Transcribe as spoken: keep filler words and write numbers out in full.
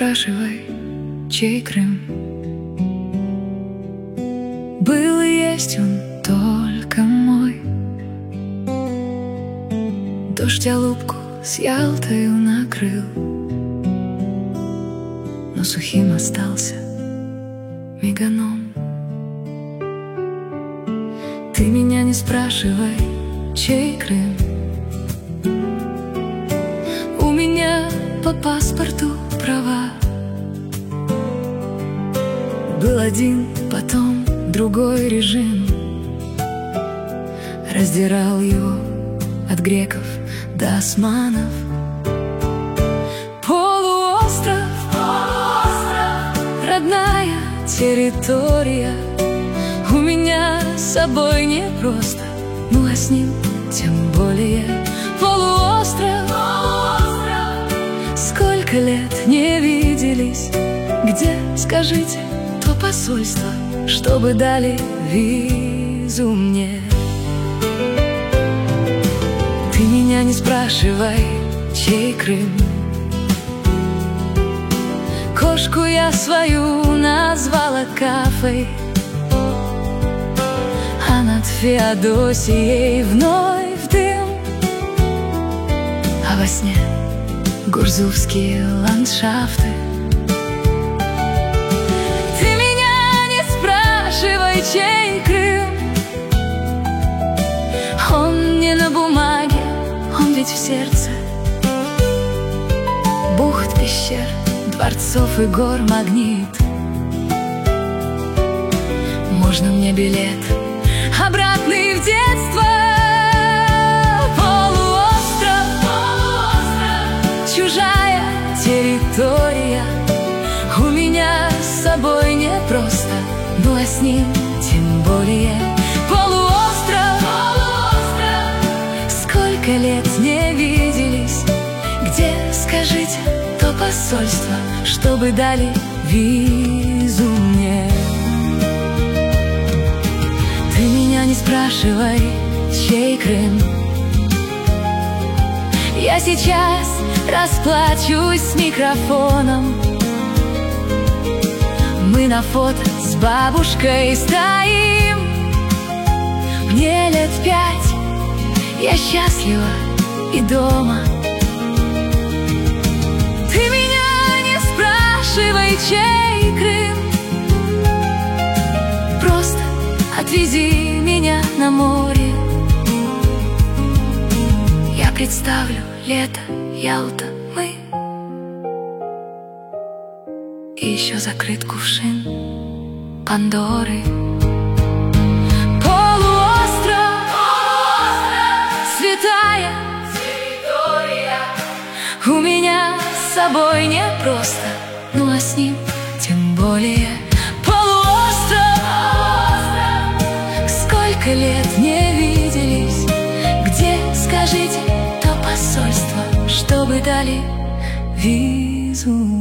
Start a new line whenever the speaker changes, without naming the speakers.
спрашивай, чей Крым. Был и есть он только мой. Дождь Алупку с Ялтою накрыл, но сухим остался меганом. Ты меня не спрашивай, чей Крым. У меня по паспорту права. Был один, потом другой режим, раздирал его от греков до османов. Полуостров, полуостров, родная территория. У меня с собой непросто, ну а с ним тем более. Полуостров, полуостров, сколько лет не виделись. Где, скажите, то посольство, чтобы дали визу мне? Ты меня не спрашивай, чей Крым. Кошку я свою назвала Кафой, а над Феодосией вновь дым, а во сне гурзуфские ландшафты. Ты меня не спрашивай, чей Крым. Он не на бумаге, он ведь в сердце. Бухт, пещер, дворцов и гор магнит. Можно мне билет обратный в детство? Полуостров, полуостров, чужая территория. У меня с собой непросто, ну а с ним тем более. Полуостров, полуостров, сколько лет не виделись. Где, скажите, то посольство, чтобы дали визу мне? Ты меня не спрашивай, чей Крым. Я сейчас расплачусь с микрофоном. Мы на фото с бабушкой стоим. Мне лет пять, я счастлива и дома. Ты меня не спрашивай, чей Крым. Просто отвези меня на море. Я представлю лето, Ялта, мы. И еще закрыт кувшин Пандоры. Полуостров, полуостров, святая территория. У меня с собой непросто, ну а с ним тем более. Полуостров, полуостров, сколько лет не виделись. Где, скажите, то посольство, чтобы дали визу?